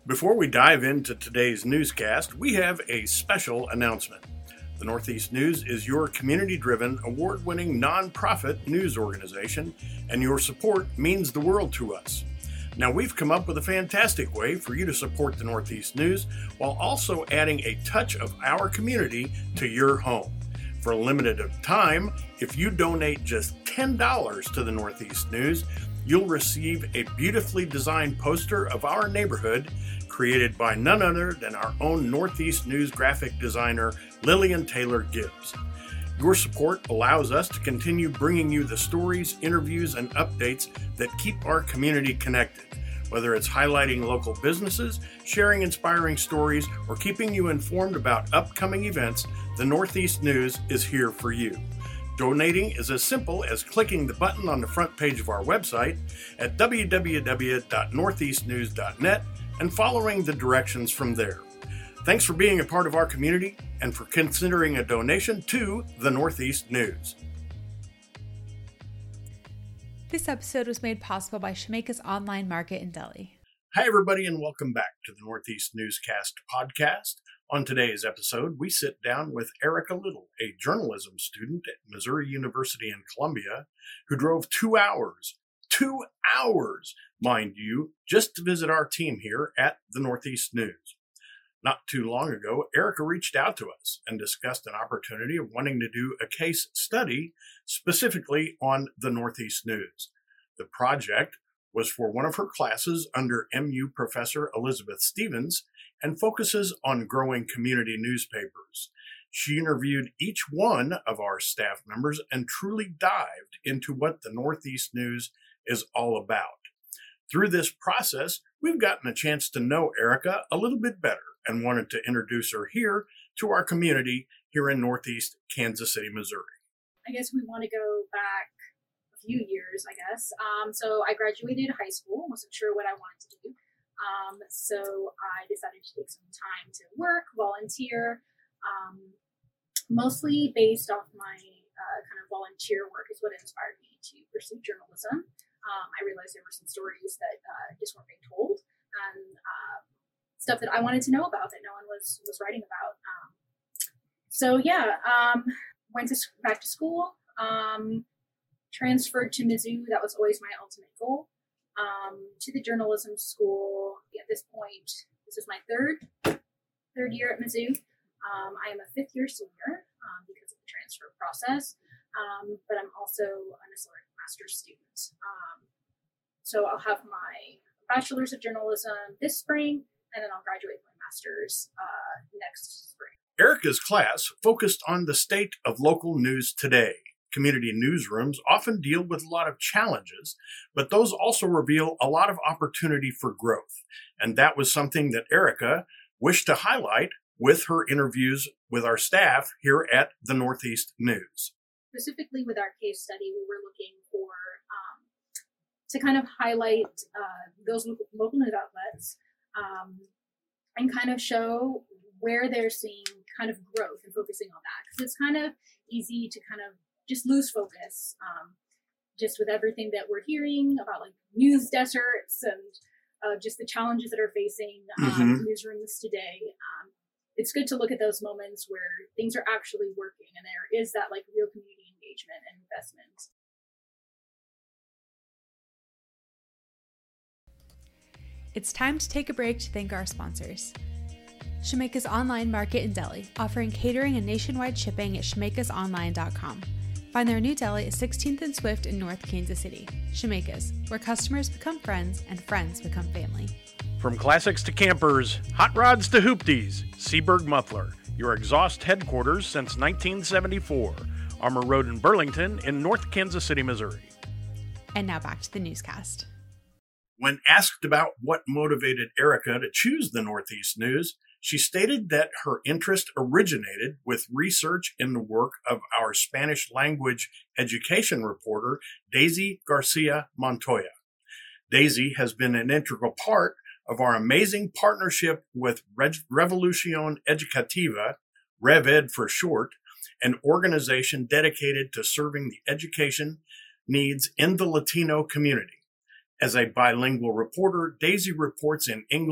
Before we dive into today's newscast, we have a special announcement. The Northeast News is your community-driven, award-winning nonprofit news organization, and your support means the world to us. Now, we've come up with a fantastic way for you to support the Northeast News while also adding a touch of our community to your home. For a limited time, if you donate just $10 to the Northeast News, you'll receive a beautifully designed poster of our neighborhood created by none other than our own Northeast News graphic designer, Lillian Taylor Gibbs. Your support allows us to continue bringing you the stories, interviews, and updates that keep our community connected. Whether it's highlighting local businesses, sharing inspiring stories, or keeping you informed about upcoming events, the Northeast News is here for you. Donating is as simple as clicking the button on the front page of our website at www.northeastnews.net and following the directions from there. Thanks for being a part of our community and for considering a donation to the Northeast News. This episode was made possible by Shemeka's Online Market in Delhi. Hi, everybody, and welcome back to the Northeast Newscast podcast. On today's episode, we sit down with Erica Little, a journalism student at Missouri University in Columbia, who drove 2 hours, mind you, just to visit our team here at the Northeast News. Not too long ago, Erica reached out to us and discussed an opportunity of wanting to do a case study specifically on the Northeast News. The project was for one of her classes under MU professor Elizabeth Stevens and focuses on growing community newspapers. She interviewed each one of our staff members and truly dived into what the Northeast News is all about. Through this process, we've gotten a chance to know Erica a little bit better and wanted to introduce her here to our community here in Northeast Kansas City, Missouri. I guess we want to go back a few years, I guess. So I graduated high school, wasn't sure what I wanted to do. So I decided to take some time to work, volunteer, mostly based off my kind of volunteer work is what inspired me to pursue journalism. I realized there were some stories that just weren't being told and stuff that I wanted to know about that no one was writing about. Went back to school, transferred to Mizzou. That was always my ultimate goal. To the journalism school. At this point, this is my third year at Mizzou. I am a fifth year senior because of the transfer process, but I'm also an accelerated master's student. So I'll have my bachelor's of journalism this spring, and then I'll graduate with my master's next spring. Erica's class focused on the state of local news today. Community newsrooms often deal with a lot of challenges, but those also reveal a lot of opportunity for growth. And that was something that Erica wished to highlight with her interviews with our staff here at the Northeast News. Specifically with our case study, we were looking for to kind of highlight those local news outlets and kind of show where they're seeing kind of growth and focusing on that. Because it's kind of easy to kind of just lose focus, just with everything that we're hearing about like news deserts and just the challenges that are facing newsrooms today. It's good to look at those moments where things are actually working and there is that like real community engagement and investment. It's time to take a break to thank our sponsors. Shemeka's Online Market in Delhi, offering catering and nationwide shipping at shemekasonline.com. Find their new deli at 16th and Swift in North Kansas City. Shemeka's, where customers become friends and friends become family. From classics to campers, hot rods to hoopties, Seaberg Muffler, your exhaust headquarters since 1974. Armour Road in Burlington in North Kansas City, Missouri. And now back to the newscast. When asked about what motivated Erica to choose the Northeast News, she stated that her interest originated with research in the work of our Spanish language education reporter, Daisy Garcia Montoya. Daisy has been an integral part of our amazing partnership with Revolución Educativa, RevEd for short, an organization dedicated to serving the education needs in the Latino community. As a bilingual reporter, Daisy reports in English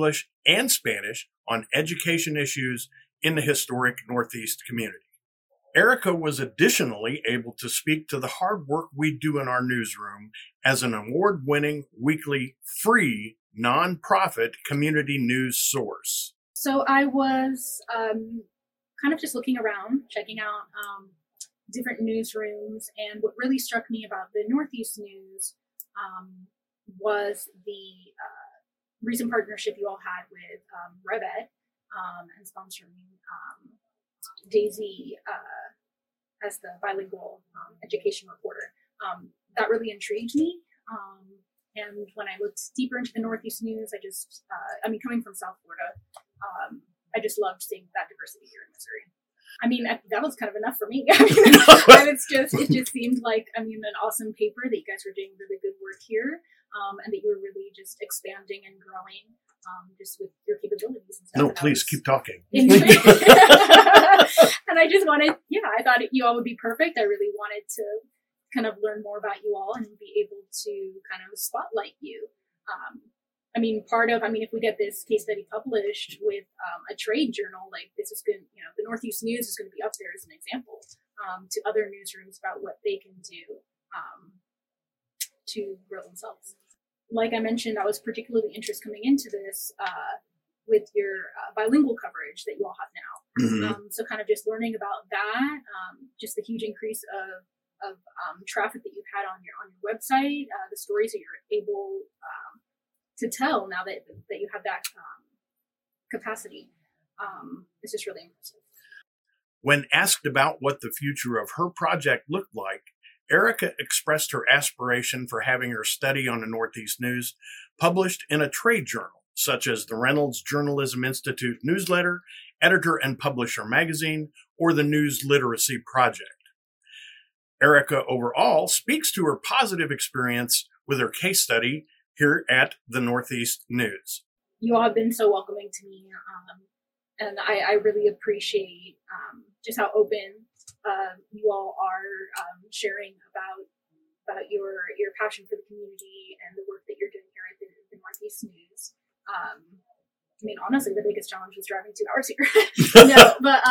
and Spanish on education issues in the historic Northeast community. Erica was additionally able to speak to the hard work we do in our newsroom as an award-winning weekly free nonprofit community news source. So I was kind of just looking around, checking out different newsrooms, and what really struck me about the Northeast News was the recent partnership you all had with RevEd and sponsoring Daisy as the bilingual education reporter. That really intrigued me. And when I looked deeper into the Northeast News, coming from South Florida, I just loved seeing that diversity here in Missouri. I mean, that was kind of enough for me. It just seemed like, an awesome paper that you guys were doing really good work here, and that you were really just expanding and growing, just with your capabilities and stuff. No, please keep talking. And I just wanted, I thought you all would be perfect. I really wanted to kind of learn more about you all and be able to kind of spotlight you. If we get this case study published with a trade journal, like this is good, the Northeast News is going to be up there as an example to other newsrooms about what they can do to grow themselves. Like I mentioned, I was particularly interested coming into this with your bilingual coverage that you all have now. Mm-hmm. So kind of just learning about that, just the huge increase of traffic that you've had on your website, the stories that you're able to tell now that you have that capacity. It's just really impressive. When asked about what the future of her project looked like, Erica expressed her aspiration for having her study on the Northeast News published in a trade journal, such as the Reynolds Journalism Institute newsletter, Editor and Publisher magazine, or the News Literacy Project. Erica overall speaks to her positive experience with her case study here at the Northeast News. You all have been so welcoming to me, and I really appreciate just how open you all are sharing about your passion for the community and the work that you're doing here at the Northeast News. Honestly, the biggest challenge was driving 2 hours here.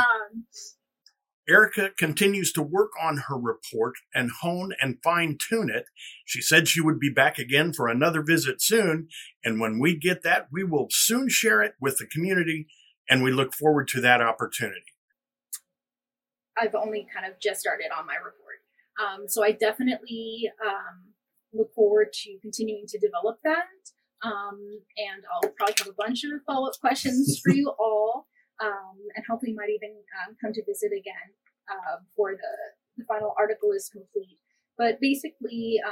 Erica continues to work on her report and hone and fine-tune it. She said she would be back again for another visit soon, and when we get that, we will soon share it with the community, and we look forward to that opportunity. I've only kind of just started on my report, so I definitely look forward to continuing to develop that, and I'll probably have a bunch of follow-up questions for you all. And hopefully might even come to visit again before the final article is complete. But basically,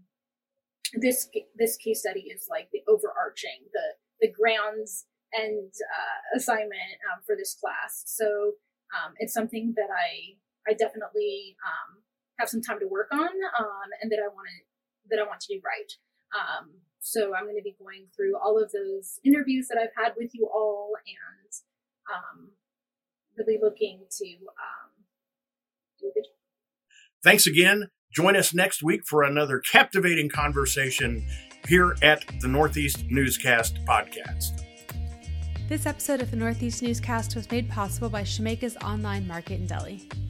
this case study is like the overarching, the grounds and assignment for this class. So it's something that I definitely have some time to work on, and that I want to do right. So I'm going to be going through all of those interviews that I've had with you all, and really looking to do a good job. Thanks again. Join us next week for another captivating conversation here at the Northeast Newscast podcast. This episode of the Northeast Newscast was made possible by Shemeka's Online Market in Delhi.